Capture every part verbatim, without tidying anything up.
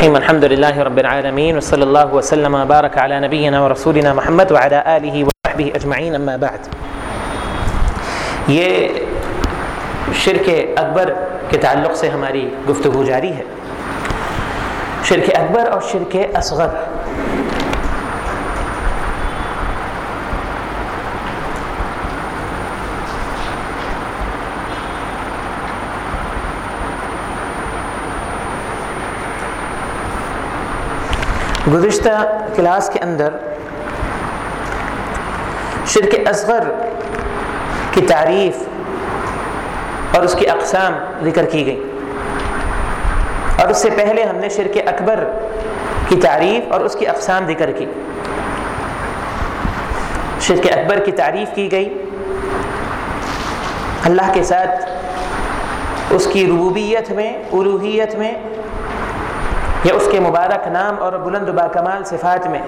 الرحیم الحمد للہ رب العالمین وصلی اللہ وسلم وبارک علی نبینا ورسولنا محمد وعلی آلہ وصحبہ اجمعین اما بعد. یہ شرک اکبر کے تعلق سے ہماری گفتگو جاری ہے. شرک اکبر اور شرک اصغر. گزشتہ کلاس کے اندر شرک اصغر کی تعریف اور اس کی اقسام ذکر کی گئی، اور اس سے پہلے ہم نے شرک اکبر کی تعریف اور اس کی اقسام ذکر کی. شرک اکبر کی تعریف کی گئی اللہ کے ساتھ اس کی ربوبیت میں، الوہیت میں، یا اس کے مبارک نام اور بلند و باکمال صفات میں،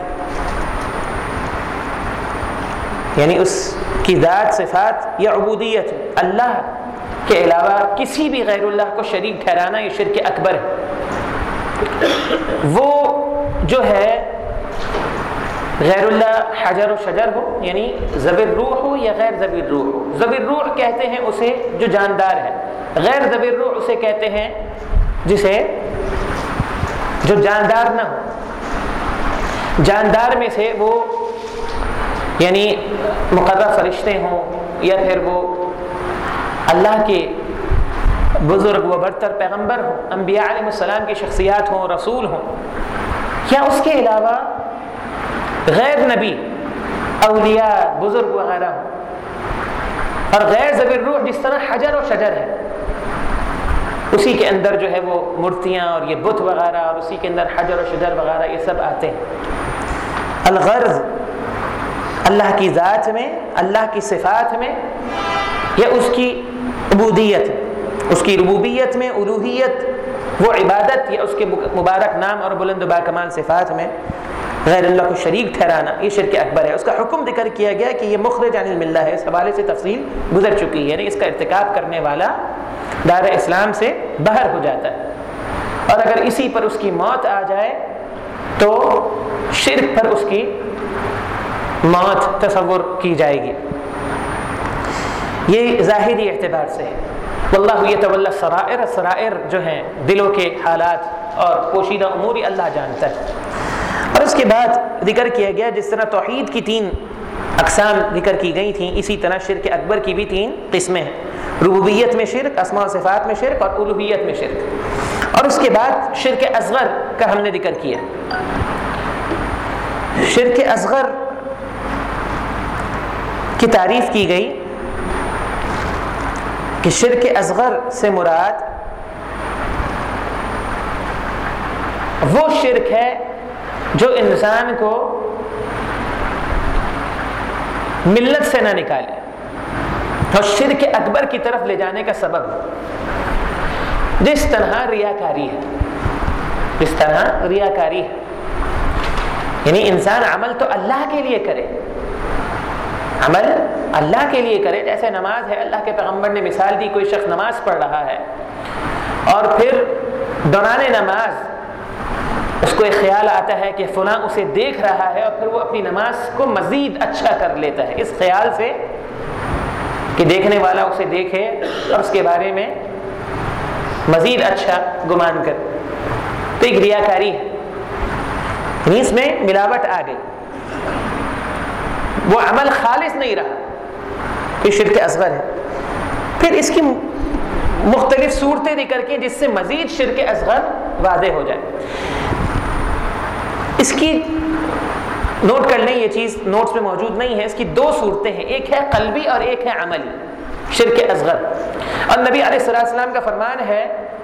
یعنی اس کی ذات، صفات یا عبودیت میں اللہ کے علاوہ کسی بھی غیر اللہ کو شریک ٹھہرانا یہ شرک اکبر ہے. وہ جو ہے غیر اللہ حجر و شجر ہو، یعنی ذبی روح ہو یا غیر ذبی روح ہو. ذبی روح کہتے ہیں اسے جو جاندار ہے، غیر ذبی روح اسے کہتے ہیں جسے جو جاندار نہ ہو. جاندار میں سے وہ یعنی مقرر فرشتے ہوں، یا پھر وہ اللہ کے بزرگ و برتر پیغمبر ہوں، انبیاء علیہ السلام کی شخصیات ہوں، رسول ہوں، یا اس کے علاوہ غیر نبی، اولیاء، بزرگ وغیرہ ہوں. اور غیر ذبی روح جس طرح حجر و شجر ہے، اسی کے اندر جو ہے وہ مورتیاں اور یہ بت وغیرہ، اور اسی کے اندر حجر و شجر وغیرہ یہ سب آتے ہیں. الغرض اللہ کی ذات میں، اللہ کی صفات میں، یا اس کی عبودیت، اس کی ربوبیت میں، الوہیت، وہ عبادت، یا اس کے مبارک نام اور بلند و باکمال صفات میں غیر اللہ کو شریک ٹھہرانا یہ شرک اکبر ہے. اس کا حکم ذکر کیا گیا کہ یہ مخرج عن الملہ ہے. اس حوالے سے تفصیل گزر چکی ہے، یعنی اس کا ارتکاب کرنے والا دار اسلام سے باہر ہو جاتا ہے، اور اگر اسی پر اس کی موت آ جائے تو شرک پر اس کی موت تصور کی جائے گی. یہ ظاہری اعتبار سے ہے. واللہ یتولی السرائر، سرائر جو ہیں دلوں کے حالات اور پوشیدہ امور اللہ جانتا ہے. اور اس کے بعد ذکر کیا گیا جس طرح توحید کی تین اقسام ذکر کی گئی تھیں، اسی طرح شرک اکبر کی بھی تین قسمیں ہیں: ربوبیت میں شرک، اسماء و صفات میں شرک، اور الوہیت میں شرک. اور اس کے بعد شرک اصغر کا ہم نے ذکر کیا. شرک اصغر کی تعریف کی گئی کہ شرک اصغر سے مراد وہ شرک ہے جو انسان کو ملت سے نہ نکالے اور شرک اکبر کی طرف لے جانے کا سبب ہے. جس طرح ریاکاری ہے، جس طرح ریاکاری ہے، یعنی انسان عمل تو اللہ کے لیے کرے، عمل اللہ کے لیے کرے. جیسے نماز ہے، اللہ کے پیغمبر نے مثال دی، کوئی شخص نماز پڑھ رہا ہے اور پھر دوران نماز اس کو ایک خیال آتا ہے کہ فلاں اسے دیکھ رہا ہے، اور پھر وہ اپنی نماز کو مزید اچھا کر لیتا ہے اس خیال سے کہ دیکھنے والا اسے دیکھے اور اس کے بارے میں مزید اچھا گمان کر. تو ایک ریاکاری ہے، یعنی اس میں ملاوٹ آ گئی، وہ عمل خالص نہیں رہا. یہ شرک اصغر ہے. پھر اس کی مختلف صورتیں ذکر کی جس سے مزید شرک اصغر واضح ہو جائے. اس کی نوٹ کر لیں، یہ چیز نوٹس میں موجود نہیں ہے. اس کی دو صورتیں ہیں، ایک ہے قلبی اور ایک ہے عملی، شرک اصغر. اور نبی علیہ الصلوۃ والسلام کا فرمان ہے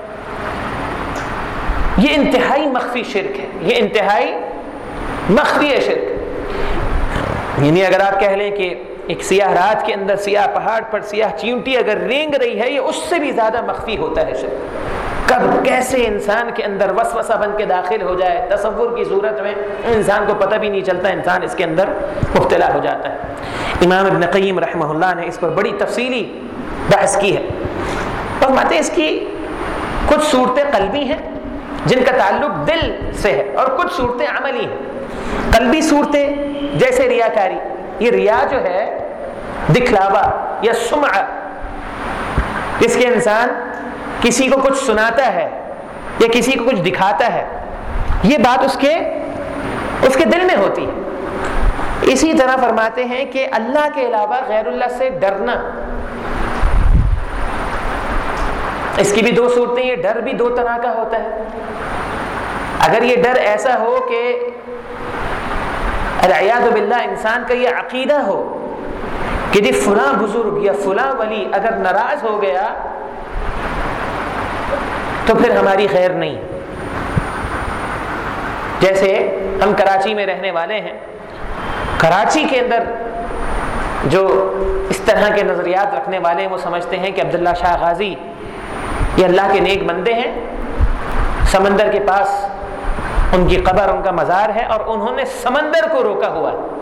یہ انتہائی مخفی شرک ہے، یہ انتہائی مخفی ہے شرک. یعنی اگر آپ کہہ لیں کہ ایک سیاہ رات کے اندر سیاہ پہاڑ پر سیاہ چیونٹی اگر رینگ رہی ہے، یہ اس سے بھی زیادہ مخفی ہوتا ہے شرک. کب کیسے انسان کے اندر وسوسہ بن کے داخل ہو جائے تصور کی صورت میں، انسان کو پتہ بھی نہیں چلتا، انسان اس کے اندر مبتلا ہو جاتا ہے. امام ابن قیم رحمہ اللہ نے اس پر بڑی تفصیلی بحث کی ہے. فرماتے ہیں اس کی کچھ صورتیں قلبی ہیں جن کا تعلق دل سے ہے، اور کچھ صورتیں عملی ہیں۔ قلبی صورتیں جیسے ریاکاری، یہ ریا جو ہے دکھلاوا یا سمعہ، جس کے انسان کسی کو کچھ سناتا ہے یا کسی کو کچھ دکھاتا ہے، یہ بات اس کے اس کے دل میں ہوتی ہے۔ اسی طرح فرماتے ہیں کہ اللہ کے علاوہ غیر اللہ سے ڈرنا، اس کی بھی دو صورتیں، یہ ڈر بھی دو طرح کا ہوتا ہے۔ اگر یہ ڈر ایسا ہو کہ العیاذ باللہ انسان کا یہ عقیدہ ہو کہ جی فلاں بزرگ یا فلاں ولی اگر ناراض ہو گیا تو پھر ہماری خیر نہیں۔ جیسے ہم کراچی میں رہنے والے ہیں، کراچی کے اندر جو اس طرح کے نظریات رکھنے والے ہیں وہ سمجھتے ہیں کہ عبداللہ شاہ غازی یہ اللہ کے نیک بندے ہیں، سمندر کے پاس ان کی قبر، ان کا مزار ہے، اور انہوں نے سمندر کو روکا ہوا ہے۔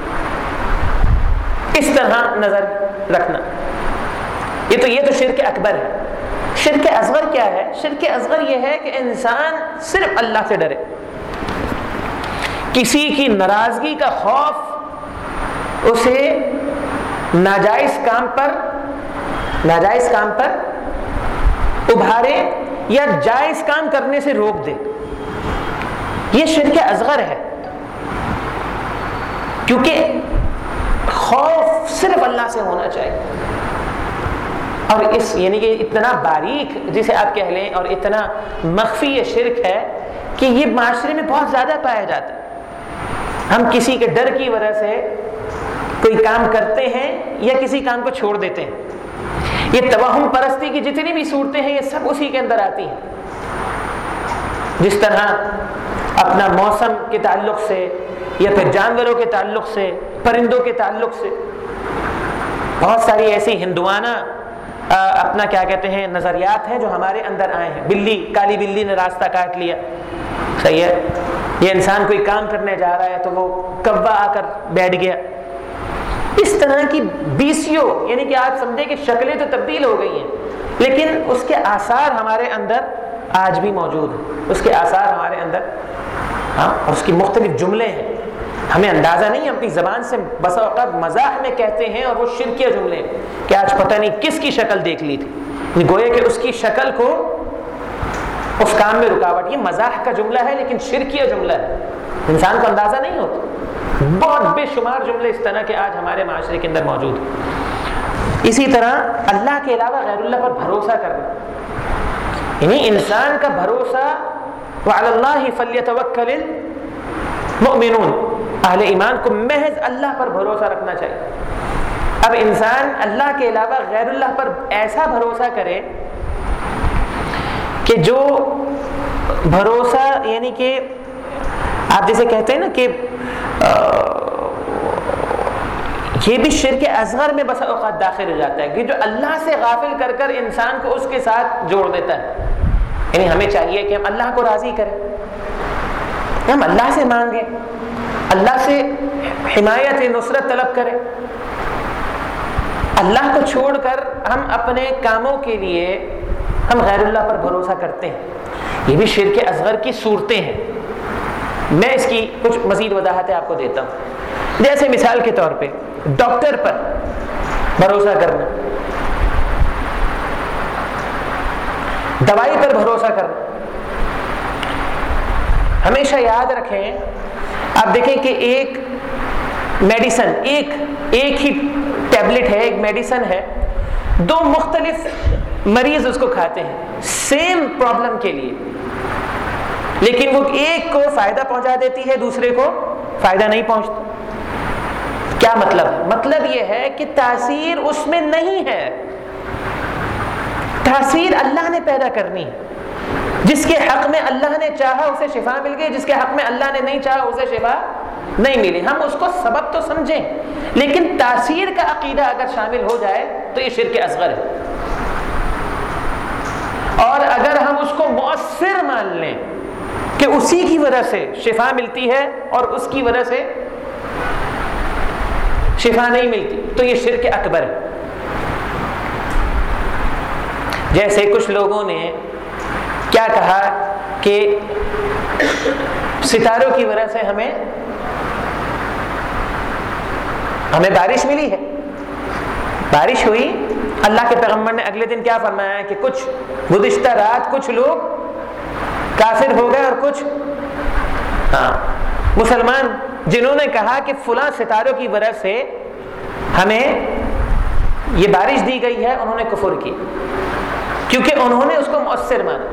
اس طرح نظر رکھنا، یہ تو یہ تو شرک اکبر ہے۔ شرک اصغر کیا ہے؟ شرک اصغر یہ ہے کہ انسان صرف اللہ سے ڈرے، کسی کی ناراضگی کا خوف اسے ناجائز کام پر ناجائز کام پر ابھارے یا جائز کام کرنے سے روک دے، یہ شرک اصغر ہے۔ کیونکہ خوف صرف اللہ سے ہونا چاہیے، اور اس یعنی کہ اتنا باریک جسے آپ کہہ لیں اور اتنا مخفی یہ شرک ہے کہ یہ معاشرے میں بہت زیادہ پایا جاتا ہے۔ ہم کسی کے ڈر کی وجہ سے کوئی کام کرتے ہیں یا کسی کام کو چھوڑ دیتے ہیں۔ یہ توہم پرستی کی جتنی بھی صورتیں ہیں یہ سب اسی کے اندر آتی ہیں۔ جس طرح اپنا موسم کے تعلق سے یا پھر جانوروں کے تعلق سے، پرندوں کے تعلق سے بہت ساری ایسی ہندوانہ اپنا کیا کہتے ہیں نظریات ہیں جو ہمارے اندر آئے ہیں۔ بلی، کالی بلی نے راستہ کاٹ لیا، صحیح ہے، یہ انسان کوئی کام کرنے جا رہا ہے تو وہ کوا آ کر بیٹھ گیا۔ اس طرح کی بیسیوں، یعنی کہ آپ سمجھیں کہ شکلیں تو تبدیل ہو گئی ہیں لیکن اس کے آثار ہمارے اندر آج بھی موجود ہیں، اس کے آثار ہمارے اندر، ہاں، اور اس کی مختلف جملے ہیں، ہمیں اندازہ نہیں، ہم اپنی زبان سے بسا اوقات مزاح میں کہتے ہیں اور وہ شرکیہ جملے ہیں کہ آج پتہ نہیں کس کی شکل دیکھ لی تھی، گویا کہ اس کی شکل کو اس کام میں رکاوٹ۔ یہ مزاح کا جملہ ہے لیکن شرکیہ جملہ ہے، انسان کو اندازہ نہیں ہوتا۔ بہت بے شمار جملے اس طرح کے آج ہمارے معاشرے کے اندر موجود ہیں۔ اسی طرح اللہ کے علاوہ غیر اللہ پر بھروسہ کرنا، یعنی انسان کا بھروسہ وعلی اللہ فلیتوکل المؤمنون، اہل ایمان کو محض اللہ پر بھروسہ رکھنا چاہیے۔ اب انسان اللہ کے علاوہ غیر اللہ پر ایسا بھروسہ کرے کہ جو بھروسہ یعنی کہ آپ جیسے کہتے ہیں نا کہ یہ بھی شرک اصغر میں بس اوقات داخل ہو جاتا ہے کہ جو اللہ سے غافل کر کر انسان کو اس کے ساتھ جوڑ دیتا ہے۔ یعنی ہمیں چاہیے کہ ہم اللہ کو راضی کریں، ہم اللہ سے مانگیں، اللہ سے حمایت نصرت طلب کریں، اللہ کو چھوڑ کر ہم اپنے کاموں کے لیے ہم غیر اللہ پر بھروسہ کرتے ہیں۔ یہ بھی شرک اصغر کی صورتیں ہیں۔ میں اس کی کچھ مزید وضاحتیں آپ کو دیتا ہوں۔ جیسے مثال کے طور پہ ڈاکٹر پر بھروسہ کرنا، دوائی پر بھروسہ کرنا۔ ہمیشہ یاد رکھیں، آپ دیکھیں کہ ایک میڈیسن، ایک ایک ہی ٹیبلٹ ہے، ایک میڈیسن ہے، دو مختلف مریض اس کو کھاتے ہیں سیم پرابلم کے لیے، لیکن وہ ایک کو فائدہ پہنچا دیتی ہے، دوسرے کو فائدہ نہیں پہنچتا۔ کیا مطلب ہے؟ مطلب یہ ہے کہ تاثیر اس میں نہیں ہے، تاثیر اللہ نے پیدا کرنی ہے۔ جس کے حق میں اللہ نے چاہا اسے شفا مل گئی، جس کے حق میں اللہ نے نہیں چاہا اسے شفا نہیں ملی۔ ہم اس کو سبب تو سمجھیں، لیکن تاثیر کا عقیدہ اگر شامل ہو جائے تو یہ شرک اصغر ہے۔ اور اگر ہم اس کو مؤثر مان لیں کہ اسی کی وجہ سے شفا ملتی ہے اور اس کی وجہ سے شفا نہیں ملتی، تو یہ شرک اکبر ہے۔ جیسے کچھ لوگوں نے کیا کہا کہ ستاروں کی وجہ سے ہمیں ہمیں بارش ملی ہے، بارش ہوئی. اللہ کے پیغمبر نے اگلے دن کیا فرمایا کہ کچھ گزشتہ رات کچھ لوگ کافر ہو گئے اور کچھ ہاں مسلمان، جنہوں نے کہا کہ فلاں ستاروں کی وجہ سے ہمیں یہ بارش دی گئی ہے، انہوں نے کفر کی کیونکہ انہوں نے اس کو مؤثر مانا.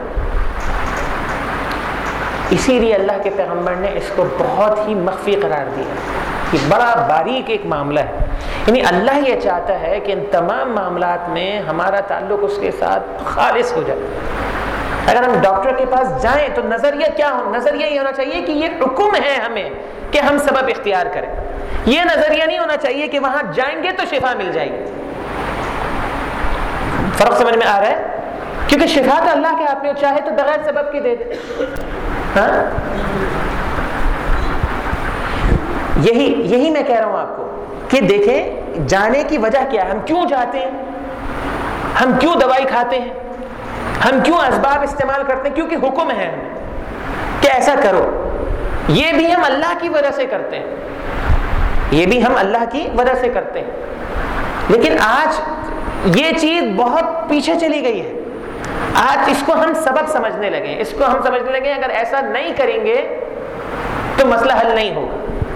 اسی لیے اللہ کے پیغمبر نے اس کو بہت ہی مخفی قرار دیا. یہ بڑا باریک ایک معاملہ ہے. یعنی اللہ یہ چاہتا ہے کہ ان تمام معاملات میں ہمارا تعلق اس کے ساتھ خالص ہو جائے. اگر ہم ڈاکٹر کے پاس جائیں تو نظریہ کیا ہو؟ نظریہ یہ ہونا چاہیے کہ یہ حکم ہے ہمیں کہ ہم سبب اختیار کریں. یہ نظریہ نہیں ہونا چاہیے کہ وہاں جائیں گے تو شفا مل جائے گی. فرق سمجھ میں آ رہا ہے؟ کیونکہ شفا تو اللہ کے ہاتھ میں، چاہے تو بغیر سبب کے دے دے. ہاں یہی یہی میں کہہ رہا ہوں آپ کو کہ دیکھیں جانے کی وجہ کیا ہے، ہم کیوں جاتے ہیں، ہم کیوں دوائی کھاتے ہیں، ہم کیوں اسباب استعمال کرتے ہیں؟ کیونکہ حکم ہے ہمیں کہ ایسا کرو. یہ بھی ہم اللہ کی وجہ سے کرتے ہیں، یہ بھی ہم اللہ کی وجہ سے کرتے ہیں. لیکن آج یہ چیز بہت پیچھے چلی گئی ہے. آج اس کو ہم سبب سمجھنے لگے، اس کو ہم سمجھنے لگے اگر ایسا نہیں کریں گے تو مسئلہ حل نہیں ہوگا.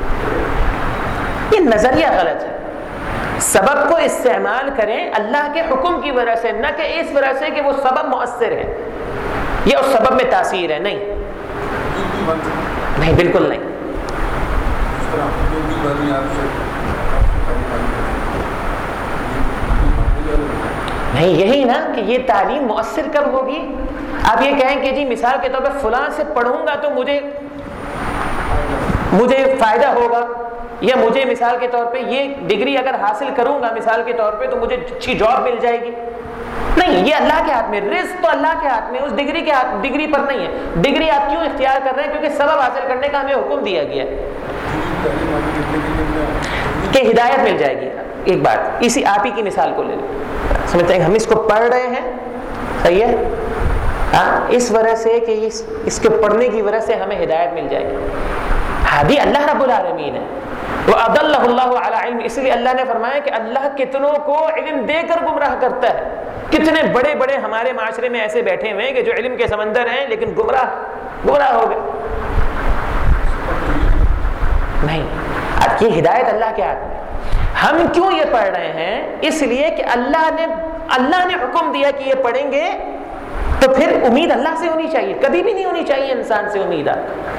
یہ نظریہ غلط ہے. سبب کو استعمال کریں اللہ کے حکم کی وجہ سے، نہ کہ اس وجہ سے کہ وہ سبب مؤثر ہے یا اس سبب میں تاثیر ہے. نہیں نہیں بالکل نہیں. نہیں یہی نا کہ یہ تعلیم مؤثر کب ہوگی؟ آپ یہ کہیں کہ جی مثال کے طور پہ فلاں سے پڑھوں گا تو مجھے مجھے فائدہ ہوگا، یا مجھے مثال کے طور پہ یہ ڈگری اگر حاصل کروں گا مثال کے طور پہ تو مجھے اچھی جاب مل جائے گی. نہیں، یہ اللہ کے ہاتھ میں، رزق تو اللہ کے ہاتھ میں، اس ڈگری کے ہاتھ ڈگری پر نہیں ہے. ڈگری آپ کیوں اختیار کر رہے ہیں؟ کیونکہ سبب حاصل کرنے کا ہمیں حکم دیا گیا ہے کہ ہدایت مل جائے گی. ایک بات اسی آپ ہی کی مثال کو لے لیں، سمجھتے ہیں ہم اس کو پڑھ رہے ہیں، صحیح ہے ہاں، اس وجہ سے کہ اس اس کے پڑھنے کی وجہ سے ہمیں ہدایت مل جائے گی. ہادی اللہ رب العالمین ہے. وَأَضَلَّهُ اللَّهُ عَلَىٰ عِلْمٍ، اس لیے اللہ نے فرمایا کہ اللہ کتنوں کو علم دے کر گمراہ کرتا ہے. کتنے بڑے بڑے ہمارے معاشرے میں ایسے بیٹھے ہوئے ہیں کہ جو علم کے سمندر ہیں لیکن گمراہ گمراہ ہو گئے. نہیں، اب یہ ہدایت اللہ کے ہاتھ میں. ہم کیوں یہ پڑھ رہے ہیں؟ اس لیے کہ اللہ نے اللہ نے حکم دیا کہ یہ پڑھیں گے، تو پھر امید اللہ سے ہونی چاہیے. کبھی بھی نہیں ہونی چاہیے انسان سے امید.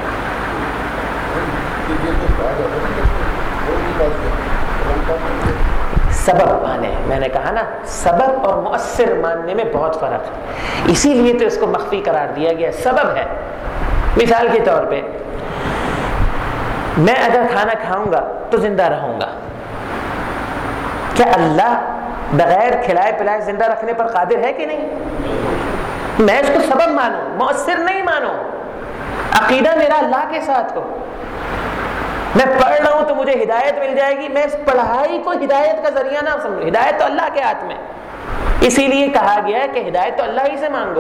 سبب مانے، میں نے کہا نا سبب اور مؤثر ماننے میں بہت فرق ہے. اسی لیے تو اس کو مخفی قرار دیا گیا. سبب ہے، مثال کے طور پہ میں اگر کھانا کھاؤں گا تو زندہ رہوں گا. کیا اللہ بغیر کھلائے پلائے زندہ رکھنے پر قادر ہے کہ نہیں؟ میں اس کو سبب مانوں، مؤثر نہیں مانوں. عقیدہ میرا اللہ کے ساتھ ہو. میں پڑھ رہا ہوں تو مجھے ہدایت مل جائے گی، میں اس پڑھائی کو ہدایت کا ذریعہ نہ سمجھوں. ہدایت تو اللہ کے ہاتھ میں. اسی لیے کہا گیا ہے کہ ہدایت تو اللہ ہی سے مانگو.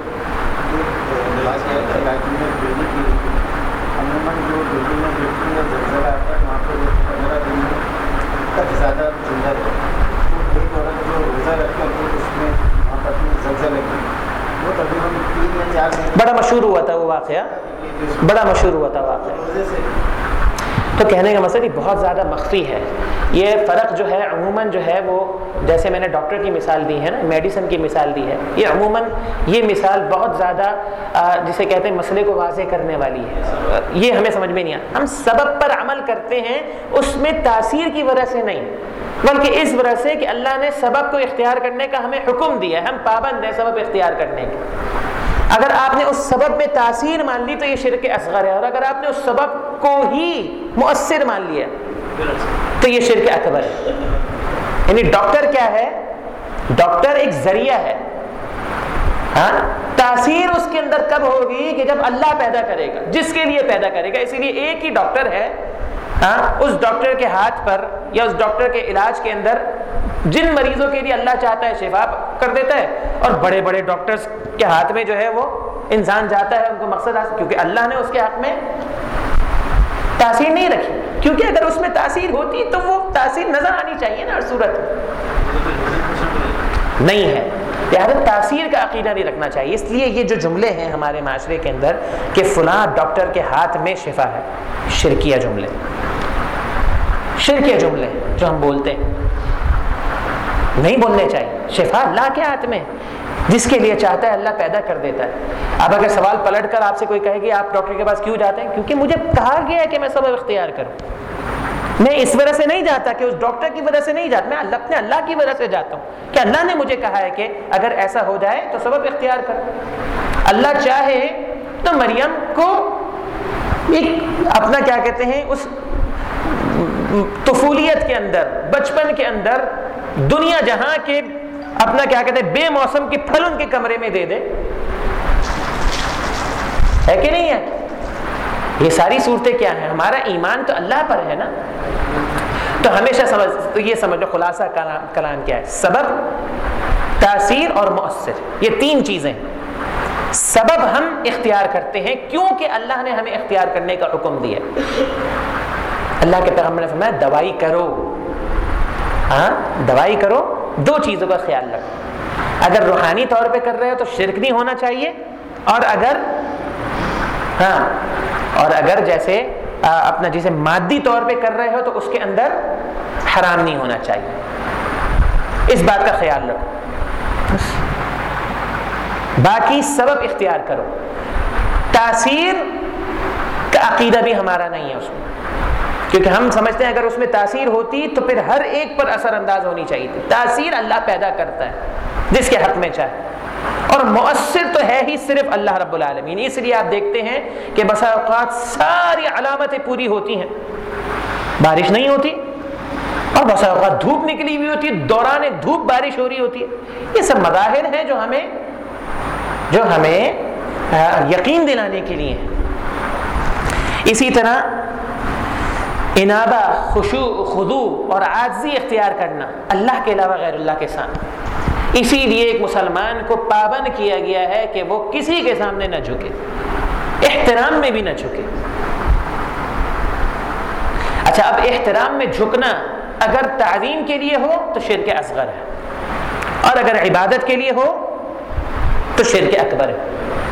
بڑا مشہور ہوا تھا وہ واقعہ، بڑا مشہور ہوا تھا واقعہ. تو کہنے کا مقصد یہ بہت زیادہ مخفی ہے. یہ فرق جو ہے عموماً جو ہے وہ جیسے میں نے ڈاکٹر کی مثال دی ہے نا، میڈیسن کی مثال دی ہے، یہ عموماً یہ مثال بہت زیادہ جسے کہتے ہیں مسئلے کو واضح کرنے والی ہے. یہ ہمیں سمجھ میں نہیں آتا. ہم سبب پر عمل کرتے ہیں، اس میں تاثیر کی وجہ سے نہیں، بلکہ اس وجہ سے کہ اللہ نے سبب کو اختیار کرنے کا ہمیں حکم دیا ہے. ہم پابند ہیں سبب اختیار کرنے کے. اگر آپ نے اس سبب میں تاثیر مان لی تو یہ شرک اصغر ہے، اور اگر آپ نے اس سبب کو ہی مؤثر مان لیا تو یہ شرک اکبر ہے. یعنی ڈاکٹر کیا ہے؟ ڈاکٹر ایک ذریعہ ہے. ہاں، تاثیر اس کے اندر کب ہوگی؟ کہ جب اللہ پیدا کرے گا، جس کے لیے پیدا کرے گا. اسی لیے ایک ہی ڈاکٹر ہے، ہاں، اس ڈاکٹر کے ہاتھ پر یا اس ڈاکٹر کے علاج کے اندر جن مریضوں کے لیے اللہ چاہتا ہے شفا کر دیتا ہے، اور بڑے بڑے ڈاکٹرز کے ہاتھ میں جو ہے وہ انسان جاتا ہے ان کو مقصد حاصل، کیونکہ اللہ نے اس کے حق میں تاثیر نہیں رکھی، کیونکہ اگر اس میں تاثیر ہوتی تو وہ تاثیر نظر آنی چاہیے نا ہر صورت نہیں ہے، لہٰذا تاثیر کا عقیدہ نہیں رکھنا چاہیے۔ اس لیے یہ جو جملے ہیں ہمارے معاشرے کے اندر کہ فلاں ڈاکٹر کے ہاتھ میں شفا ہے، شرکیہ جملے شرکیہ جملے جو ہم بولتے ہیں نہیں بولنے چاہیے۔ شفا اللہ کے ہاتھ میں، جس کے لیے چاہتا ہے اللہ پیدا کر دیتا ہے۔ اب اگر سوال پلٹ کر آپ سے کوئی کہے کہ آپ ڈاکٹر کے پاس کیوں جاتے ہیں؟ کیونکہ مجھے کہا گیا ہے کہ میں سبب اختیار کروں، میں اس وجہ سے نہیں جاتا کہ اس ڈاکٹر کی وجہ سے نہیں جاتا، میں اللہ اپنے اللہ کی وجہ سے جاتا ہوں کہ اللہ نے مجھے کہا ہے کہ اگر ایسا ہو جائے تو سبب اختیار کر۔ اللہ چاہے تو مریم کو ایک اپنا کیا کہتے ہیں اس طفولیت کے اندر، بچپن کے اندر دنیا جہاں کے اپنا کیا کہتے ہیں بے موسم کے پھل ان کے کمرے میں دے دے، ہے کہ نہیں ہے؟ یہ ساری صورتیں کیا ہیں؟ ہمارا ایمان تو اللہ پر ہے نا۔ تو ہمیشہ سمجھ تو یہ سمجھ لو خلاصہ کلام کلام کیا ہے، سبب، تاثیر اور مؤثر، یہ تین چیزیں۔ سبب ہم اختیار کرتے ہیں کیونکہ اللہ نے ہمیں اختیار کرنے کا حکم دیا۔ اللہ کے پیغمبر نے فرمایا دوائی کرو، ہاں دوائی کرو، دو چیزوں کا خیال رکھو، اگر روحانی طور پہ کر رہے ہو تو شرک نہیں ہونا چاہیے، اور اگر ہاں اور اگر جیسے اپنا جسے مادی طور پہ کر رہے ہو تو اس کے اندر حرام نہیں ہونا چاہیے، اس بات کا خیال رکھو۔ باقی سبب اختیار کرو، تاثیر کا عقیدہ بھی ہمارا نہیں ہے اس میں، کیونکہ ہم سمجھتے ہیں اگر اس میں تاثیر ہوتی تو پھر ہر ایک پر اثر انداز ہونی چاہیے تھی۔ تاثیر اللہ پیدا کرتا ہے جس کے حق میں چاہے، اور مؤثر تو ہے ہی صرف اللہ رب العالمین۔ اس لیے آپ دیکھتے ہیں کہ بسا اوقات ساری علامتیں پوری ہوتی ہیں، بارش نہیں ہوتی، اور بسا اوقات دھوپ نکلی ہوئی ہوتی ہے، دوران دھوپ بارش ہو رہی ہوتی ہے۔ یہ سب مظاہر ہیں جو ہمیں جو ہمیں یقین دلانے کے لیے ہیں۔ اسی طرح انابہ، خشوع، خضوع اور عاجزی اختیار کرنا اللہ کے علاوہ غیر اللہ کے سامنے، اسی لیے ایک مسلمان کو پابند کیا گیا ہے کہ وہ کسی کے سامنے نہ جھکے، احترام میں بھی نہ جھکے۔ اچھا، اب احترام میں جھکنا اگر تعظیم کے لیے ہو تو شرک اصغر ہے، اور اگر عبادت کے لیے ہو تو شرک اکبر ہے۔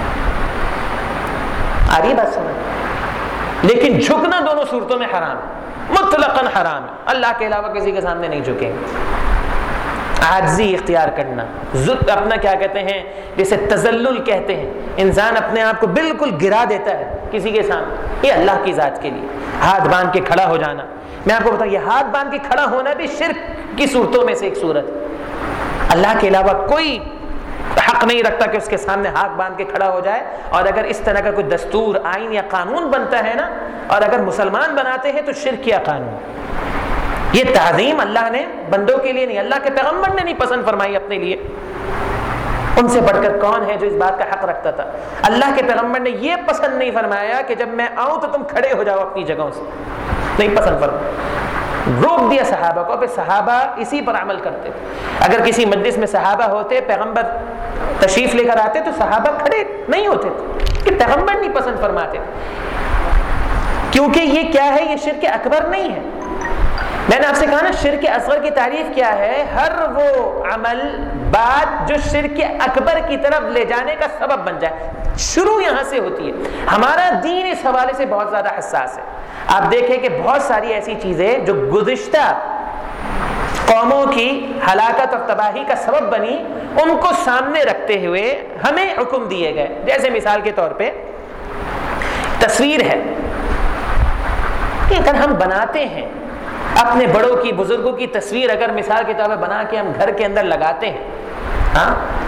آ رہی بات سمجھ؟ لیکن جھکنا دونوں صورتوں میں حرام ہے، مطلقاً حرام ہے، اللہ کے علاوہ کسی کے سامنے نہیں جھکیں گے۔ عاجزی اختیار کرنا، ذل اپنا کیا کہتے ہیں جسے تذلل کہتے ہیں، انسان اپنے آپ کو بالکل گرا دیتا ہے کسی کے سامنے، یہ اللہ کی ذات کے لیے ہاتھ باندھ کے کھڑا ہو جانا۔ میں آپ کو بتاؤں یہ ہاتھ باندھ کے کھڑا ہونا بھی شرک کی صورتوں میں سے ایک صورت ہے۔ اللہ کے علاوہ کوئی حق نہیں رکھتا کہ اس کے سامنے ہاتھ باندھ کے کھڑا ہو جائے، اور اگر اس طرح کا کوئی دستور، آئین یا قانون بنتا ہے نا، اور اگر مسلمان بناتے ہیں تو شرک یا قانون، یہ تعظیم اللہ نے بندوں کے لیے نہیں، اللہ کے پیغمبر نے نہیں پسند فرمائی اپنے لیے۔ ان سے بڑھ کر کون ہے جو اس بات کا حق رکھتا تھا؟ اللہ کے پیغمبر نے یہ پسند نہیں فرمایا کہ جب میں آؤں تو تم کھڑے ہو جاؤ اپنی جگہوں سے، نہیں پسند فرمایا، روک دیا صحابہ کو، پھر صحابہ اسی پر عمل کرتے تھے۔ اگر کسی مجلس میں صحابہ ہوتے، پیغمبر تشریف لے کر آتے تو صحابہ کھڑے نہیں ہوتے تھے کہ پیغمبر نہیں پسند فرماتے، کیونکہ یہ کیا ہے؟ یہ شرک اکبر نہیں ہے۔ میں نے آپ سے کہا نا شرک اصغر کی تعریف کیا ہے؟ ہر وہ عمل، بات جو شرک اکبر کی طرف لے جانے کا سبب بن جائے، شروع یہاں سے ہوتی ہے۔ ہمارا دین اس حوالے سے بہت زیادہ حساس ہے۔ آپ دیکھیں کہ بہت ساری ایسی چیزیں جو گزشتہ قوموں کی ہلاکت اور تباہی کا سبب بنی، ان کو سامنے رکھتے ہوئے ہمیں حکم دیے گئے۔ جیسے مثال کے طور پہ تصویر ہے کہ اگر ہم بناتے ہیں اپنے بڑوں کی، بزرگوں کی تصویر، اگر مثال کے طور پہ بنا کے ہم گھر کے اندر لگاتے ہیں، ہاں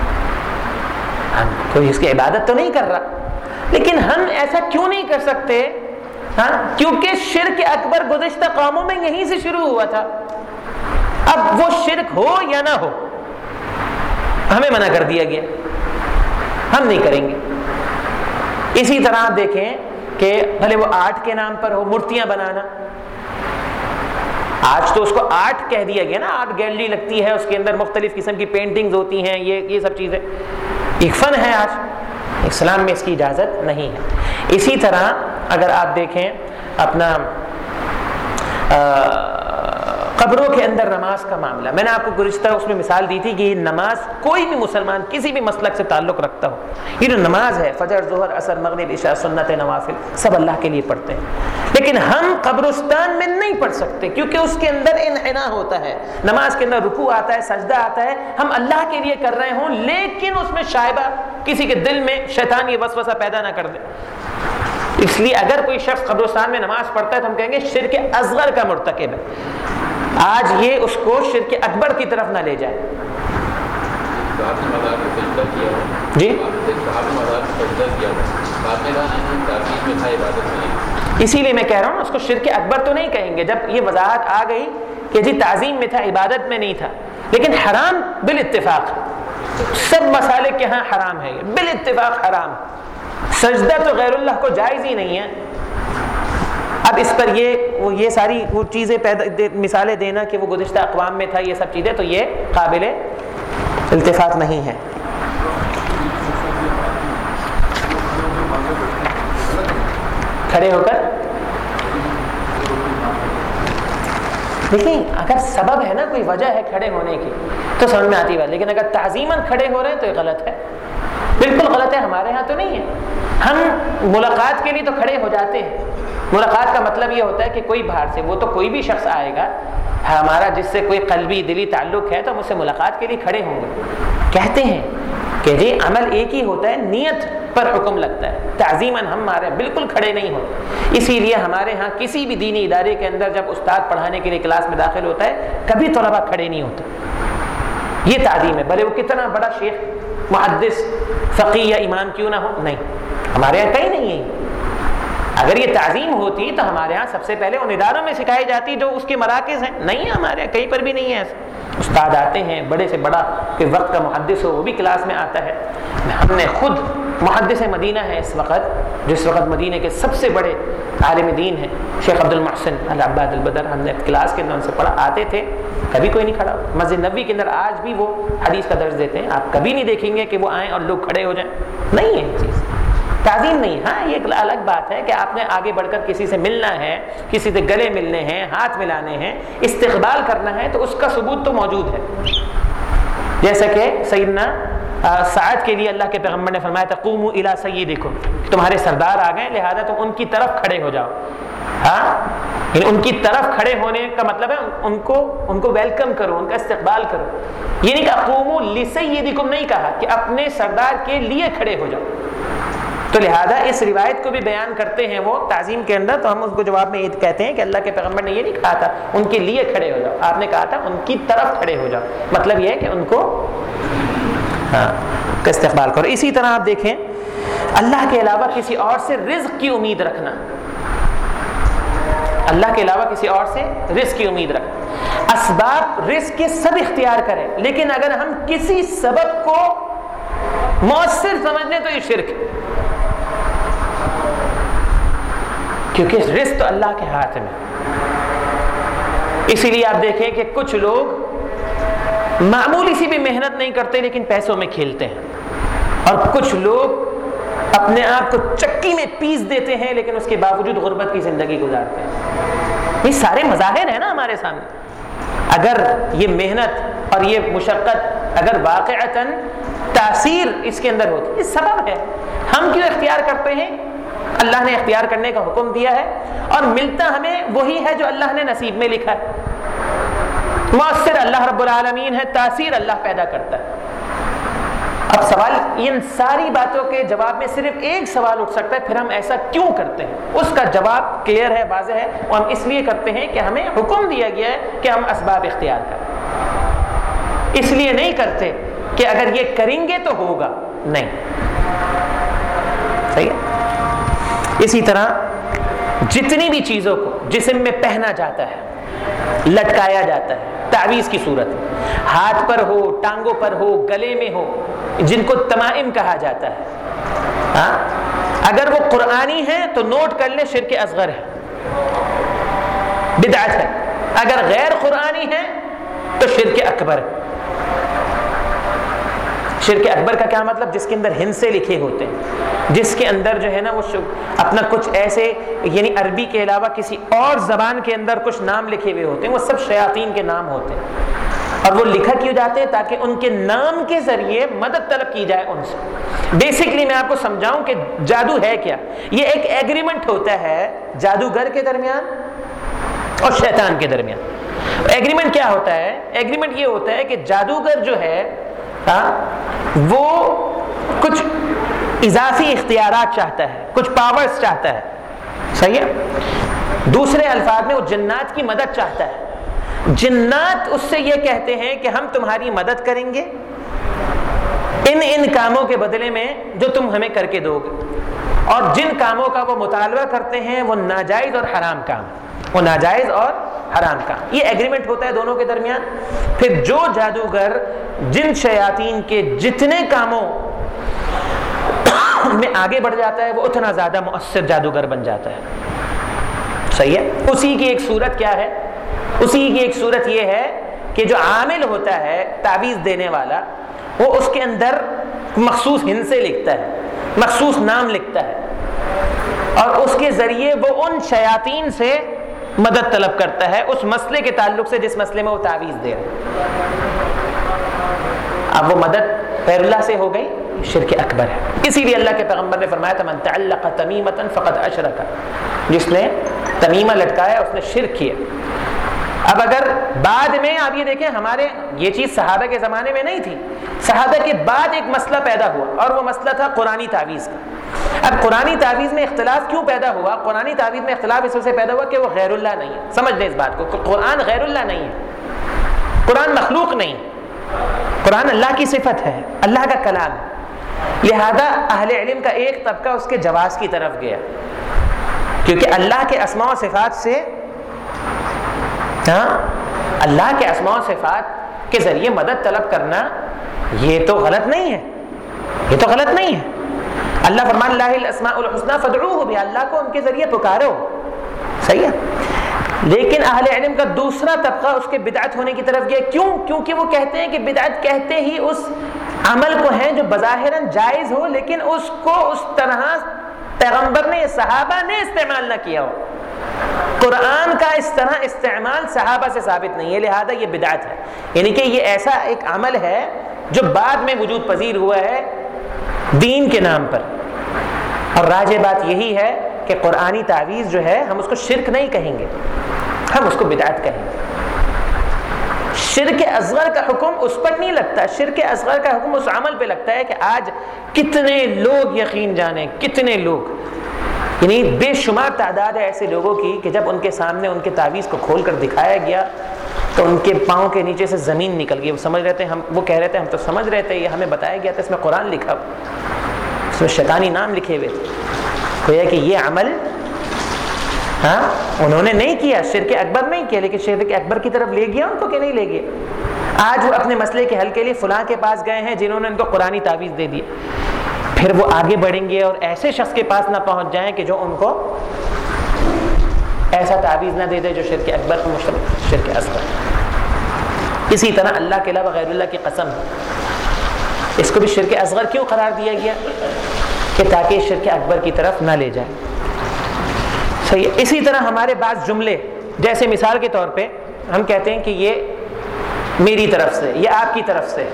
ہم کوئی اس کی عبادت تو نہیں کر رہا، لیکن ہم ایسا کیوں نہیں کر سکتے؟ ہاں کیونکہ شرک اکبر گزشتہ قوموں میں یہیں سے شروع ہوا تھا۔ اب وہ شرک ہو یا نہ ہو، ہمیں منع کر دیا گیا، ہم نہیں کریں گے۔ اسی طرح آپ دیکھیں کہ بھلے وہ آرٹ کے نام پر ہو، مورتیاں بنانا، آج تو اس کو آرٹ کہہ دیا گیا نا، آرٹ گیلری لگتی ہے، اس کے اندر مختلف قسم کی پینٹنگز ہوتی ہیں، یہ یہ سب چیزیں ایک فن ہے آج۔ اسلام میں اس کی اجازت نہیں ہے۔ اسی طرح اگر آپ دیکھیں اپنا قبروں کے اندر نماز کا معاملہ، میں نے آپ کو گزشتہ اس میں مثال دی تھی کہ یہ نماز کوئی بھی مسلمان کسی بھی مسلک سے تعلق رکھتا ہو، یہ جو نماز ہے فجر ظہر عصر مغرب عشاء سنت نوافل سب اللہ کے لیے پڑھتے ہیں، لیکن ہم قبرستان میں نہیں پڑھ سکتے کیونکہ اس کے اندر انحناء ہوتا ہے، نماز کے اندر رکوع آتا ہے، سجدہ آتا ہے، ہم اللہ کے لیے کر رہے ہوں لیکن اس میں شائبہ کسی کے دل میں شیطان یہ وسوسہ پیدا نہ کر دے۔ اس لیے اگر کوئی شخص قبرستان میں نماز پڑھتا ہے تو ہم کہیں گے شرک اصغر کا مرتکب ہے، آج یہ اس کو شرک اکبر کی طرف نہ لے جائے۔ جی اسی لیے میں کہہ رہا ہوں اس کو شرک اکبر تو نہیں کہیں گے، جب یہ وضاحت آ گئی کہ جی تعظیم میں تھا عبادت میں نہیں تھا، لیکن حرام بالاتفاق سب مسالک کے ہاں حرام ہے، بالاتفاق حرام، سجدہ تو غیر اللہ کو جائز ہی نہیں ہے۔ اب اس پر یہ وہ یہ ساری وہ چیزیں پیدا مثالیں دینا کہ وہ گزشتہ اقوام میں تھا یہ سب چیزیں، تو یہ قابل التفات نہیں ہے۔ کھڑے ہو کر دیکھیں اگر سبب ہے نا، کوئی وجہ ہے کھڑے ہونے کی تو سمجھ میں آتی بات، لیکن اگر تعظیماً کھڑے ہو رہے ہیں تو یہ غلط ہے، بالکل غلط ہے، ہمارے ہاں تو نہیں ہے۔ ہم ملاقات کے لیے تو کھڑے ہو جاتے ہیں، ملاقات کا مطلب یہ ہوتا ہے کہ کوئی باہر سے، وہ تو کوئی بھی شخص آئے گا ہمارا جس سے کوئی قلبی دلی تعلق ہے تو ہم اس سے ملاقات کے لیے کھڑے ہوں گے۔ کہتے ہیں کہ جی عمل ایک ہی ہوتا ہے، نیت پر حکم لگتا ہے، تعظیماً ہم ہمارے بالکل کھڑے نہیں ہوتے۔ اسی لیے ہمارے ہاں کسی بھی دینی ادارے کے اندر جب استاد پڑھانے کے لیے کلاس میں داخل ہوتا ہے کبھی طلبہ کھڑے نہیں ہوتے، یہ تعظیم ہے، بھلے وہ کتنا بڑا شیخ محدث فقیہ یا امام کیوں نہ ہو، نہیں، ہمارے یہاں کہیں نہیں ہے۔ اگر یہ تعظیم ہوتی تو ہمارے ہاں سب سے پہلے ان اداروں میں سکھائی جاتی جو اس کے مراکز ہیں، نہیں ہے ہمارے یہاں کہیں پر بھی نہیں ہے ایسا۔ استاد آتے ہیں بڑے سے بڑا کہ وقت کا محدث ہو وہ بھی کلاس میں آتا ہے۔ ہم نے خود محدث مدینہ ہے اس وقت، جس وقت مدینہ کے سب سے بڑے عالم دین ہیں شیخ عبد المحسن العباد البدر، ہم نے کلاس کے اندر ان سے پڑھا، آتے تھے کبھی کوئی نہیں کھڑا۔ مسجد نبوی کے اندر آج بھی وہ حدیث کا درس دیتے ہیں، آپ کبھی نہیں دیکھیں گے کہ وہ آئیں اور لوگ کھڑے ہو جائیں، نہیں ہے یہ چیز، تعظیم نہیں۔ ہاں یہ ایک الگ بات ہے کہ آپ نے آگے بڑھ کر کسی سے ملنا ہے، کسی سے گلے ملنے ہیں، ہاتھ ملانے ہیں، استقبال کرنا ہے تو اس کا ثبوت تو موجود ہے، جیسا کہ سیدنا سعد کے لیے اللہ کے پیغمبر نے فرمایا تھا قوموا الی سیدکم، تمہارے سردار آ گئے لہذا تم ان کی طرف کھڑے ہو جاؤ۔ ہاں یعنی ان کی طرف کھڑے ہونے کا مطلب ہے ان کو ان کو ویلکم کرو، ان کا استقبال کرو، یہ نہیں کہا قوموا لسیدکم، نہیں کہا کہ اپنے سردار کے لیے کھڑے ہو جاؤ۔ تو لہذا اس روایت کو بھی بیان کرتے ہیں وہ تعظیم کے اندر، تو ہم اس کو جواب میں یہ کہتے ہیں کہ اللہ کے پیغمبر نے یہ نہیں کہا تھا ان کے لیے کھڑے ہو جاؤ، آپ نے کہا تھا ان کی طرف کھڑے ہو جاؤ، مطلب یہ ہے کہ ان کو ہاں کا استقبال کرو۔ اسی طرح آپ دیکھیں اللہ کے علاوہ کسی اور سے رزق کی امید رکھنا، اللہ کے علاوہ کسی اور سے رزق کی امید رکھنا، اسباب رزق کے سب اختیار کریں لیکن اگر ہم کسی سبب کو مؤثر سمجھ لیں تو یہ شرک ہے، کیونکہ رزق تو اللہ کے ہاتھ میں۔ اسی لیے آپ دیکھیں کہ کچھ لوگ معمولی سی بھی محنت نہیں کرتے لیکن پیسوں میں کھیلتے ہیں، اور کچھ لوگ اپنے آپ کو چکی میں پیس دیتے ہیں لیکن اس کے باوجود غربت کی زندگی گزارتے ہیں۔ یہ سارے مظاہر ہیں نا ہمارے سامنے۔ اگر یہ محنت اور یہ مشقت اگر واقعتاً تاثیر اس کے اندر ہوتی، یہ سبب ہے، ہم کیوں اختیار کرتے ہیں؟ اللہ نے اختیار کرنے کا حکم دیا ہے اور ملتا ہمیں وہی ہے جو اللہ نے نصیب میں لکھا ہے۔ مؤثر اللہ رب العالمین ہے، تاثیر اللہ پیدا کرتا ہے۔ اب سوال ان ساری باتوں کے جواب میں صرف ایک سوال اٹھ سکتا ہے، پھر ہم ایسا کیوں کرتے ہیں؟ اس کا جواب کلیئر ہے، واضح ہے، اور ہم اس لیے کرتے ہیں کہ ہمیں حکم دیا گیا ہے کہ ہم اسباب اختیار کریں، اس لیے نہیں کرتے کہ اگر یہ کریں گے تو ہوگا، نہیں، صحیح ہے۔ اسی طرح جتنی بھی چیزوں کو جسم میں پہنا جاتا ہے، لٹکایا جاتا ہے تعویذ کی صورت میں، ہاتھ پر ہو، ٹانگوں پر ہو، گلے میں ہو، جن کو تمائم کہا جاتا ہے، ہاں اگر وہ قرآنی ہے تو نوٹ کر لیں شرک اصغر ہے، بدعت ہے، اگر غیر قرآنی ہے تو شرک اکبر ہے۔ شرک اکبر کا کیا مطلب؟ جس کے اندر ہندسے لکھے ہوتے ہیں، جس کے اندر جو ہے نا وہ اپنا کچھ ایسے یعنی عربی کے علاوہ کسی اور زبان کے اندر کچھ نام لکھے ہوئے ہوتے ہیں، وہ سب شیاطین کے نام ہوتے ہیں، اور وہ لکھا کیوں جاتے ہیں؟ تاکہ ان کے نام کے ذریعے مدد طلب کی جائے ان سے۔ بیسکلی میں آپ کو سمجھاؤں کہ جادو ہے کیا۔ یہ ایک ایگریمنٹ ہوتا ہے جادوگر کے درمیان اور شیطان کے درمیان۔ ایگریمنٹ کیا ہوتا ہے؟ ایگریمنٹ یہ ہوتا ہے کہ جادوگر جو ہے وہ کچھ اضافی اختیارات چاہتا ہے، کچھ پاورز چاہتا ہے، صحیح ہے؟ دوسرے الفاظ میں وہ جنات کی مدد چاہتا ہے۔ جنات اس سے یہ کہتے ہیں کہ ہم تمہاری مدد کریں گے ان ان کاموں کے بدلے میں جو تم ہمیں کر کے دو گے، اور جن کاموں کا وہ مطالبہ کرتے ہیں وہ ناجائز اور حرام کام، وہ ناجائز اور حرام کام۔ یہ ایگریمنٹ ہوتا ہے دونوں کے درمیان۔ پھر جو جادوگر جن شیاطین کے جتنے کاموں میں آگے بڑھ جاتا ہے وہ اتنا زیادہ مؤثر جادوگر بن جاتا ہے، صحیح ہے؟ اسی کی ایک صورت کیا ہے؟ اسی کی ایک صورت یہ ہے کہ جو عامل ہوتا ہے تعویذ دینے والا، وہ اس کے اندر مخصوص ہندسے لکھتا ہے، مخصوص نام لکھتا ہے، اور اس کے ذریعے وہ ان شیاطین سے مدد طلب کرتا ہے اس مسئلے کے تعلق سے جس مسئلے میں وہ تعویذ دے رہے۔ اب وہ مدد غیر اللہ سے ہو گئی، شرک اکبر ہے۔ اسی لیے اللہ کے پیغمبر نے فرمایا تھا من تعلق تمیمۃ فقد اشرک، جس نے تمیمہ لٹکایا اس نے شرک کیا۔ اب اگر بعد میں آپ یہ دیکھیں، ہمارے یہ چیز صحابہ کے زمانے میں نہیں تھی، صحابہ کے بعد ایک مسئلہ پیدا ہوا، اور وہ مسئلہ تھا قرآنی تعویذ کا۔ اب قرآنی تعویذ میں اختلاف کیوں پیدا ہوا؟ قرآنی تعویذ میں اختلاف اس وجہ سے پیدا ہوا کہ وہ غیر اللہ نہیں ہے۔ سمجھ لیں اس بات کو، قرآن غیر اللہ نہیں ہے، قرآن مخلوق نہیں، قرآن اللہ کی صفت ہے، اللہ کا کلام ہے۔ لہذا اہل علم کا ایک طبقہ اس کے جواز کی طرف گیا، کیونکہ اللہ کے اسماء و صفات سے ہاں اللہ کے اسماء و صفات کے ذریعے مدد طلب کرنا یہ تو غلط نہیں ہے، یہ تو غلط نہیں ہے۔ اللہ فرمان اللہ الاسماء الحسنى فادعوه بها، اللہ کو ان کے ذریعے پکارو، صحیح ہے۔ لیکن اہل علم کا دوسرا طبقہ اس کے بدعت ہونے کی طرف گیا۔ کیوں؟ کیونکہ وہ کہتے ہیں کہ بدعت کہتے ہی اس عمل کو ہیں جو بظاہراً جائز ہو، لیکن اس کو اس طرح پیغمبر نے صحابہ نے استعمال نہ کیا ہو، قرآن کا اس طرح استعمال صحابہ سے ثابت نہیں ہے، لہذا یہ بدعت ہے۔ یعنی کہ یہ ایسا ایک عمل ہے جو بعد میں وجود پذیر ہوا ہے دین کے نام پر، اور راجح بات یہی ہے کہ قرآنی تعویذ جو ہے ہم اس کو شرک نہیں کہیں گے، ہم اس کو بدعت کہیں گے۔ شرک اصغر کا حکم اس پر نہیں لگتا، شرک اصغر کا حکم اس عمل پہ لگتا ہے کہ آج کتنے لوگ یقین جانیں، کتنے لوگ، یعنی بے شمار تعداد ہے ایسے لوگوں کی کہ جب ان کے سامنے ان کے تعویذ کو کھول کر دکھایا گیا تو ان کے پاؤں کے نیچے سے زمین نکل گئی۔ وہ سمجھ رہے تھے، ہم وہ کہہ رہے تھے ہم تو سمجھ رہے تھے، یہ ہمیں بتایا گیا تھا اس میں قرآن لکھا، اس میں شیطانی نام لکھے ہوئے تھے، گویا کہ یہ عمل ہاں انہوں نے نہیں کیا، شرک اکبر نہیں کیا، لیکن شرک اکبر کی طرف لے گیا ان کو کہ نہیں لے گیا؟ آج وہ اپنے مسئلے کے حل کے لیے فلاں کے پاس گئے ہیں جنہوں نے ان کو قرآنی تعویذ دے دی، پھر وہ آگے بڑھیں گے اور ایسے شخص کے پاس نہ پہنچ جائیں کہ جو ان کو ایسا تعویذ نہ دے دے جو شرک اکبر کو مشرک شرک اصغر۔ اسی طرح اللہ کے علاوہ غیر اللہ کی قسم، اس کو بھی شرک اصغر کیوں قرار دیا گیا؟ کہ تاکہ شرک اکبر کی طرف نہ لے جائے، صحیح ہے۔ اسی طرح ہمارے بعض جملے، جیسے مثال کے طور پہ ہم کہتے ہیں کہ یہ میری طرف سے، یہ آپ کی طرف سے،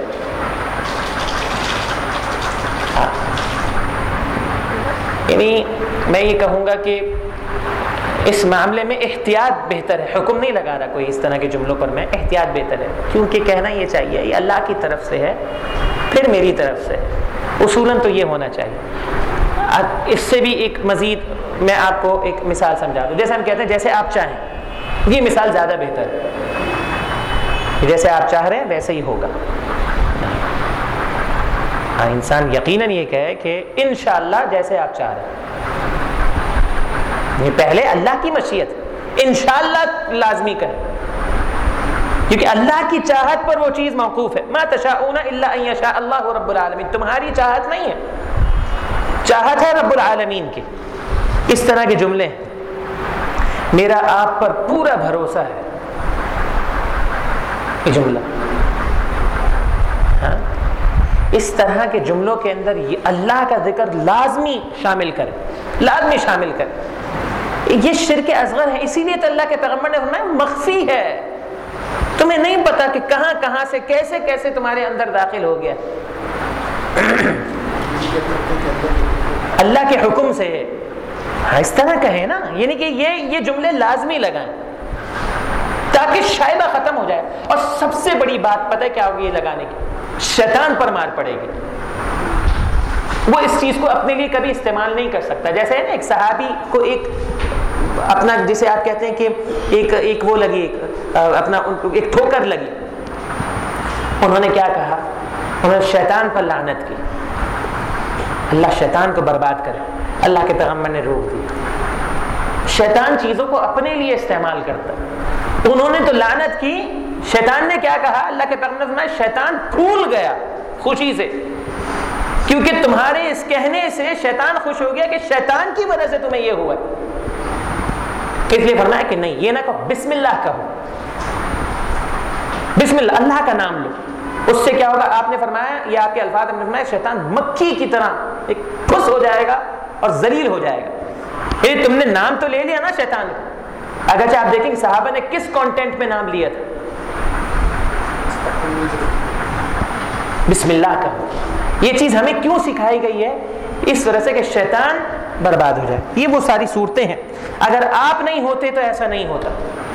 یعنی میں یہ کہوں گا کہ اس معاملے میں احتیاط بہتر ہے، حکم نہیں لگا رہا کوئی اس طرح کے جملوں پر، میں احتیاط بہتر ہے، کیونکہ کہنا یہ چاہیے یہ اللہ کی طرف سے ہے پھر میری طرف سے، اصولاً تو یہ ہونا چاہیے۔ اس سے بھی ایک مزید میں آپ کو ایک مثال سمجھا دوں، جیسے ہم کہتے ہیں جیسے آپ چاہیں، یہ مثال زیادہ بہتر ہے، جیسے آپ چاہ رہے ہیں ویسے ہی ہوگا۔ ہاں انسان یقیناً یہ کہے کہ انشاءاللہ جیسے آپ چاہ رہے ہیں، یہ پہلے اللہ کی مشیت، انشاءاللہ لازمی کہے، کیونکہ اللہ کی چاہت پر وہ چیز موقوف ہے۔ ما تشاءون الا ان یشاء اللہ رب العالمین، تمہاری چاہت نہیں ہے، چاہت ہے رب العالمین کی۔ اس طرح کے جملے ہیں، میرا آپ پر پورا بھروسہ ہے، یہ جملہ ہاں اس طرح کے جملوں کے اندر یہ اللہ کا ذکر لازمی شامل کرے، لازمی شامل کرے۔ یہ شرک اصغر ہے، اسی لیے تو اللہ کے پیغمبر نے فرمایا مخفی ہے، تمہیں نہیں پتا کہ کہاں کہاں سے کیسے کیسے تمہارے اندر داخل ہو گیا، اللہ کے حکم سے۔ ہاں اس طرح کہیں نا، یعنی کہ یہ یہ جملے لازمی لگائیں تاکہ شائبہ ختم ہو جائے۔ اور سب سے بڑی بات پتہ ہے کیا ہوگی یہ لگانے کی؟ شیطان پر مار پڑے گی، وہ اس چیز کو اپنے لیے کبھی استعمال نہیں کر سکتا۔ جیسے ہے نا ایک صحابی کو ایک اپنا، جسے آپ کہتے ہیں کہ ایک ایک وہ لگی، ایک اپنا ایک ٹھوکر لگی، انہوں نے کیا کہا؟ انہوں نے شیطان پر لعنت کی، اللہ شیطان کو برباد کرے۔ اللہ کے پیغمبر نے روک دیا۔ شیطان چیزوں کو اپنے لیے استعمال کرتا ہے، انہوں نے تو لعنت کی، شیطان نے کیا کہا؟ اللہ کے پیغمبر نے فرمایا شیطان پھول گیا خوشی سے، کیونکہ تمہارے اس کہنے سے شیطان خوش ہو گیا کہ شیطان کی وجہ سے تمہیں یہ ہوا ہے۔ اس لیے فرمایا کہ نہیں، یہ نہ کہو، بسم اللہ کہو، بسم اللہ، اللہ کا نام لو۔ اس سے کیا ہوگا؟ آپ نے فرمایا، یہ آپ کے الفاظ میں فرمایا، شیطان مکھی کی طرح ایک ٹھس ہو جائے گا اور ذلیل ہو جائے گا۔ یہ تم نے نام تو لے لیا نا شیطان کا، اگرچہ آپ دیکھیں کہ صحابہ نے کس کانٹینٹ میں نام لیا تھا، بسم اللہ کہو۔ یہ چیز ہمیں کیوں سکھائی گئی ہے؟ اس طرح سے کہ شیطان برباد ہو جائے۔ یہ وہ ساری صورتیں ہیں، اگر آپ نہیں ہوتے تو ایسا نہیں ہوتا۔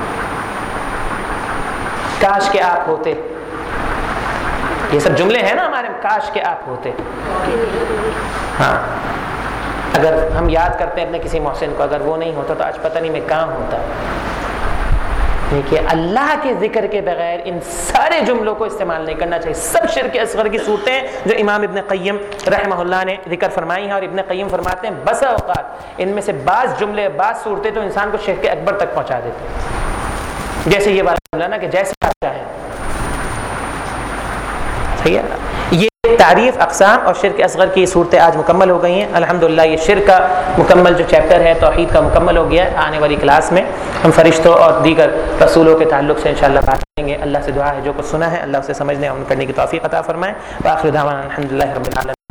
کاش کہ آپ ہوتے، یہ سب جملے ہیں نا ہمارے، کاش کہ آپ ہوتے۔ ہاں، اگر ہم یاد کرتے ہیں اپنے کسی محسن کو، اگر وہ نہیں ہوتا تو آج پتہ نہیں میں کہاں ہوتا۔ دیکھیے اللہ کے ذکر کے بغیر ان سارے جملوں کو استعمال نہیں کرنا چاہیے۔ سب شرک اصغر کی صورتیں جو امام ابن قیم رحمہ اللہ نے ذکر فرمائی ہیں، اور ابن قیم فرماتے ہیں بسا اوقات ان میں سے بعض جملے، بعض صورتیں تو انسان کو شرک اکبر تک پہنچا دیتے ہیں، جیسے یہ والا جملہ نا کہ جیسے آپ چاہیں۔ صحیح ہے؟ یہ تعریف، اقسام اور شرک اصغر کی صورتیں آج مکمل ہو گئی ہیں الحمدللہ۔ یہ شرک کا مکمل جو چیپٹر ہے توحید کا مکمل ہو گیا ہے۔ آنے والی کلاس میں ہم فرشتوں اور دیگر رسولوں کے تعلق سے انشاءاللہ بات کریں گے۔ اللہ سے دعا ہے جو کچھ سنا ہے اللہ اسے سمجھنے اور عمل کرنے کی توفیق عطا فرمائے۔ وآخر دعوانا الحمدللہ رب العالمین۔